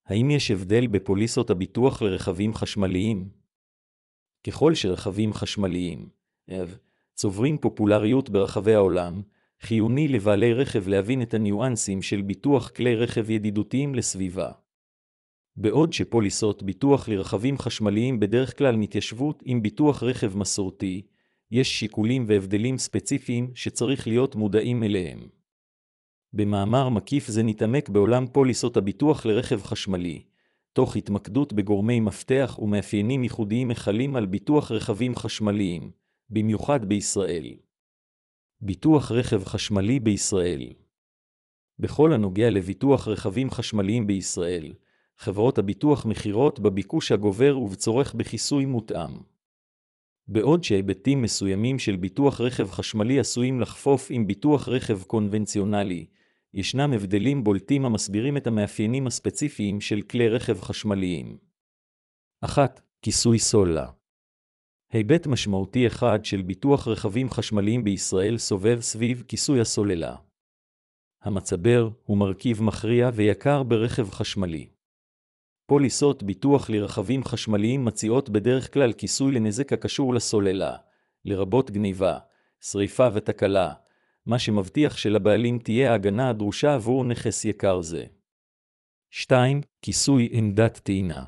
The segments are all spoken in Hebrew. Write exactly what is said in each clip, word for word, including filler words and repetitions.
האם יש הבדל בפוליסות הביטוח לרכבים חשמליים? ככל שרכבים חשמליים צוברים פופולריות ברחבי העולם, חיוני לבעלי רכב להבין את הניואנסים של ביטוח כלי רכב ידידותיים לסביבה. בעוד שפוליסות ביטוח לרכבים חשמליים בדרך כלל מתיישבות עם ביטוח רכב מסורתי, יש שיקולים והבדלים ספציפיים שצריך להיות מודעים אליהם. במאמר מקיף זה נתעמק בעולם פוליסות הביטוח לרכב חשמלי, תוך התמקדות בגורמי מפתח ומאפיינים ייחודיים החלים על ביטוח רכבים חשמליים, במיוחד בישראל. ביטוח רכב חשמלי בישראל. בכל הנוגע לביטוח רכבים חשמליים בישראל, חברות הביטוח מכירות בביקוש הגובר ובצורך בכיסוי מותאם. בעוד שהיבטים מסוימים של ביטוח רכב חשמלי עשויים לחפוף עם ביטוח רכב קונבנציונלי, ישנם הבדלים בולטים המסבירים את המאפיינים הספציפיים של כלי רכב חשמליים. אחת. כיסוי סוללה. היבט משמעותי אחד של ביטוח רכבים חשמליים בישראל סובב סביב כיסוי הסוללה. המצבר הוא מרכיב מכריע ויקר ברכב חשמלי. פוליסות ביטוח לרכבים חשמליים מציעות בדרך כלל כיסוי לנזק הקשור לסוללה, לרבות גניבה, שריפה ותקלה, מה שמבטיח שלבעלים תהיה ההגנה הדרושה עבור נכס יקר זה. שתיים. כיסוי עמדת טעינה.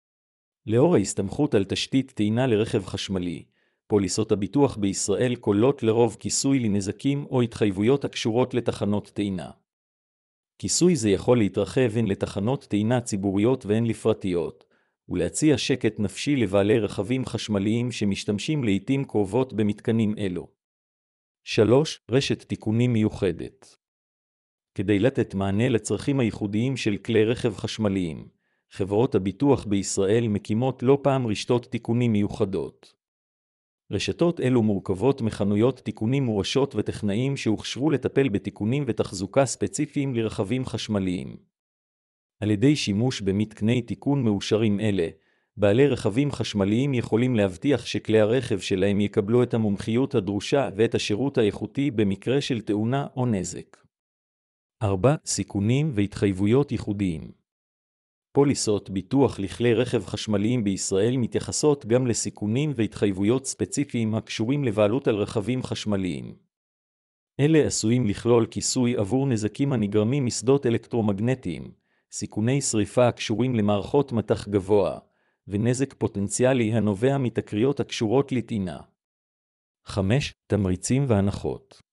לאור ההסתמכות על תשתית טעינה לרכב חשמלי, פוליסות הביטוח בישראל כוללות לרוב כיסוי לנזקים או התחייבויות הקשורות לתחנות טעינה. כיסוי זה יכול להתרחב הן לתחנות טעינה ציבוריות והן לפרטיות, ולהציע שקט נפשי לבעלי רכבים חשמליים שמשתמשים לעתים קרובות במתקנים אלו. שלוש. רשת תיקונים מיוחדת. כדי לתת מענה לצרכים הייחודיים של כלי רכב חשמליים, חברות הביטוח בישראל מקימות לא פעם רשתות תיקונים מיוחדות. רשתות אלו מורכבות מחנויות תיקונים מורשות וטכנאים שהוכשרו לטפל בתיקונים ותחזוקה ספציפיים לרכבים חשמליים. על ידי שימוש במתקני תיקון מאושרים אלה, בעלי רכבים חשמליים יכולים להבטיח שכלי הרכב שלהם יקבלו את המומחיות הדרושה ואת השירות האיכותי במקרה של תאונה או נזק. ארבע. סיכונים והתחייבויות ייחודיים. פוליסות ביטוח לכלי רכב חשמליים בישראל מתייחסות גם לסיכונים והתחייבויות ספציפיים הקשורים לבעלות על רכבים חשמליים. אלה עשויים לכלול כיסוי עבור נזקים הנגרמים משדות אלקטרומגנטיים, סיכוני שריפה הקשורים למערכות מתח גבוה, ונזק פוטנציאלי הנובע מתקריות הקשורות לטעינה. חמש. תמריצים והנחות.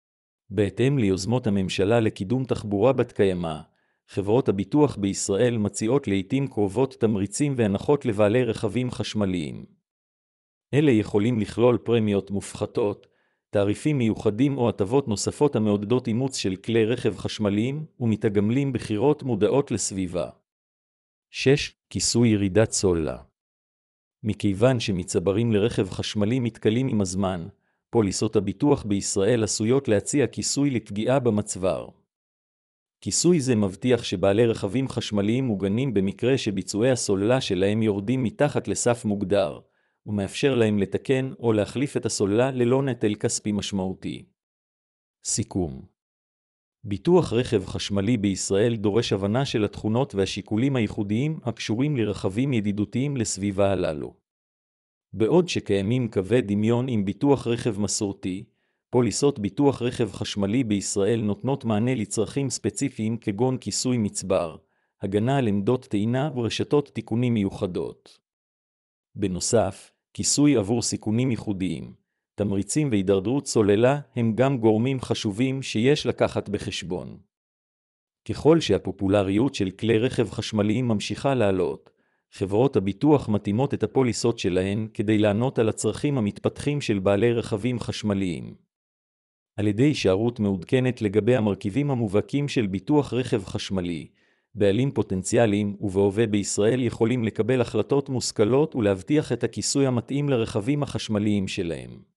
בהתאם ליוזמות הממשלה לקידום תחבורה בת קיימא, חברות הביטוח בישראל מציעות לעתים קרובות תמריצים והנחות לבעלי רכבים חשמליים. אלה יכולים לכלול פרמיות מופחתות, תעריפים מיוחדים או הטבות נוספות המעודדות אימוץ של כלי רכב חשמליים ומתגמלים בחירות מודעות לסביבה. שש. כיסוי ירידת סוללה. מכיוון שמצברים לרכב חשמלי מתקלים עם הזמן, פוליסות הביטוח בישראל עשויות להציע כיסוי לפגיעה במצבר. כיסוי זה מבטיח שבעלי רכבים חשמליים מוגנים במקרה שביצועי הסוללה שלהם יורדים מתחת לסף מוגדר, ומאפשר להם לתקן או להחליף את הסוללה ללא נטל כספי משמעותי. סיכום. ביטוח רכב חשמלי בישראל דורש הבנה של התכונות והשיקולים הייחודיים הקשורים לרכבים ידידותיים לסביבה הללו. בעוד שקיימים קווי דמיון עם ביטוח רכב מסורתי, פוליסות ביטוח רכב חשמלי בישראל נותנות מענה לצרכים ספציפיים כגון כיסוי מצבר, הגנה על עמדות טעינה ורשתות תיקונים מיוחדות. בנוסף, כיסוי עבור סיכונים ייחודיים, תמריצים והידרדרות סוללה הם גם גורמים חשובים שיש לקחת בחשבון. ככל שהפופולריות של כלי רכב חשמליים ממשיכה לעלות, חברות הביטוח מתאימות את הפוליסות שלהן כדי לענות על הצרכים המתפתחים של בעלי רכבים חשמליים. על ידי הישארות מעודכנת לגבי המרכיבים המובהקים של ביטוח רכב חשמלי, בעלים פוטנציאליים ובהווה בישראל יכולים לקבל החלטות מושכלות ולהבטיח את הכיסוי המתאים לרכבים החשמליים שלהם.